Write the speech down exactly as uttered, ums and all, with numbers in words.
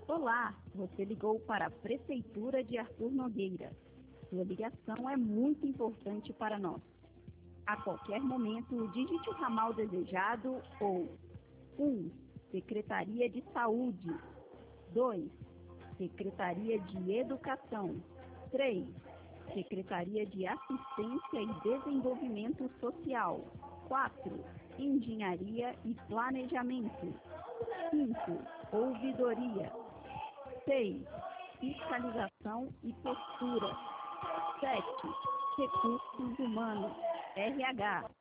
Olá, você ligou para a Prefeitura de Arthur Nogueira. Sua ligação é muito importante para nós. A qualquer momento, digite o ramal desejado ou um. Secretaria de Saúde. dois. Secretaria de Educação. três. Secretaria de Assistência e Desenvolvimento Social. quatro. Engenharia e Planejamento. cinco. Ouvidoria. seis. Fiscalização e Postura. sete. Recursos Humanos, R H.